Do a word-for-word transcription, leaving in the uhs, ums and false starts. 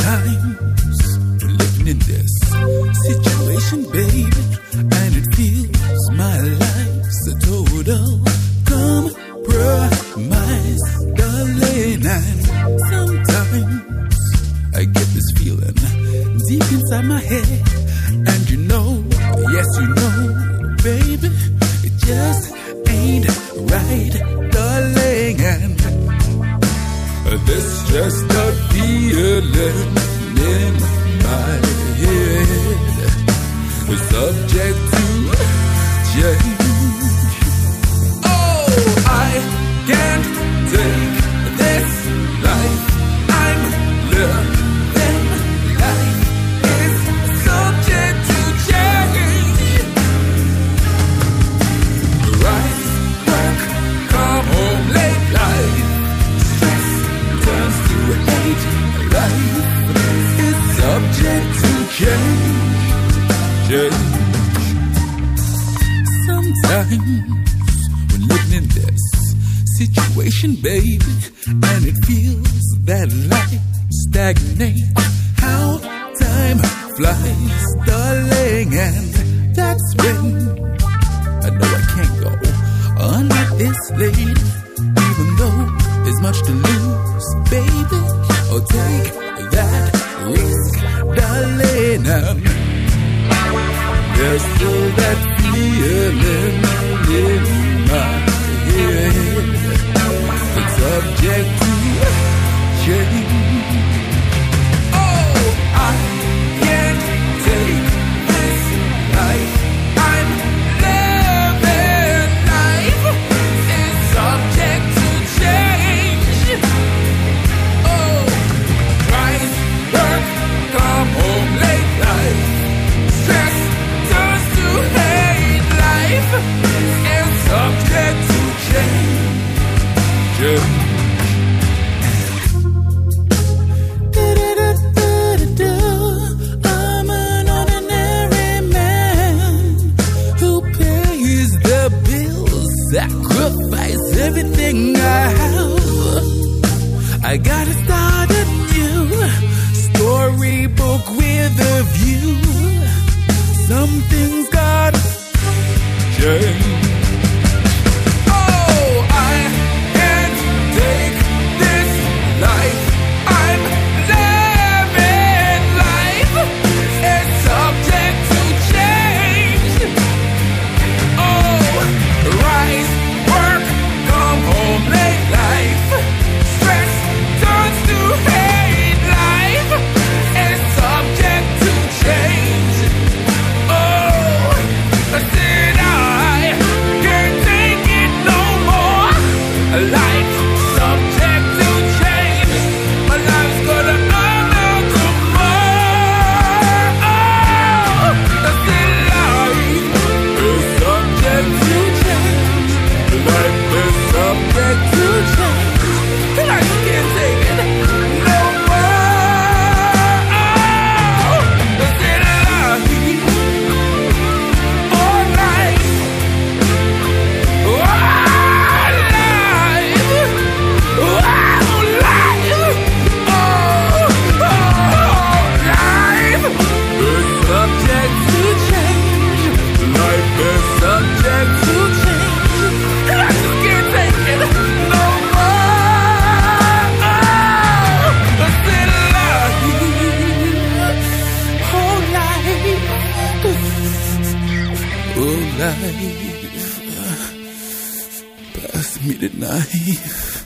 Sometimes we're living in this situation, baby, and it feels my life's a total compromise, darling. And sometimes I get this feeling deep inside my head, and you know, yes you know, baby, it just ain't right, darling. And this just a feeling in my head, subject to change. Oh, I can't take this life I'm living. Life is subject to change. Rise, work, come home late, life turns to hate. Life is subject to change. Change. Sometimes we're living in this situation, baby, and it feels that life stagnates. How time flies, darling, and that's when I know I can't go on like this late, even though there's much to lose, baby. Oh, take that risk, darling. And there's still that feeling in my head, it's subject to change. Oh, I can't take this life I'm living. Life is subject to change. Oh, rise, work, come home late, life stress turns to hate. Life is subject to change. Change. I'm an ordinary man who pays the bills, sacrifice everything I have. I gotta start a new storybook with a view. Something's gotta change. Oh, I can't take this life I'm living. Life is subject to change. Oh, rise, work, come home late, life stress turns to hate. Life is subject to change. Life subject to change. My life's gonna amount to more. Oh, that's it. Life is subject to change. Life is subject to change. And I just can't take it no more. Oh, that's it. Life, oh life, oh. Life, pass me the knife.